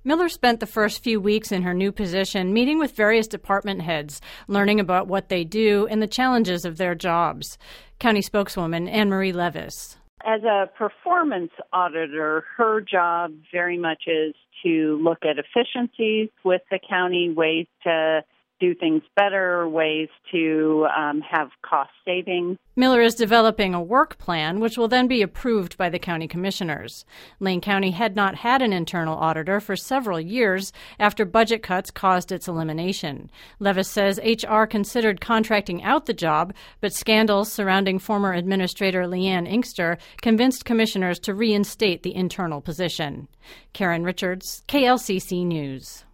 Miller spent the first few weeks in her new position meeting with various department heads, learning about what they do and the challenges of their jobs. County spokeswoman Anne Marie Levis. As a performance auditor, her job very much is to look at efficiencies with the county, ways to do things better, ways to have cost savings. Miller is developing a work plan, which will then be approved by the county commissioners. Lane County had not had an internal auditor for several years after budget cuts caused its elimination. Levis says HR considered contracting out the job, but scandals surrounding former Administrator Leanne Inkster convinced commissioners to reinstate the internal position. Karen Richards, KLCC News.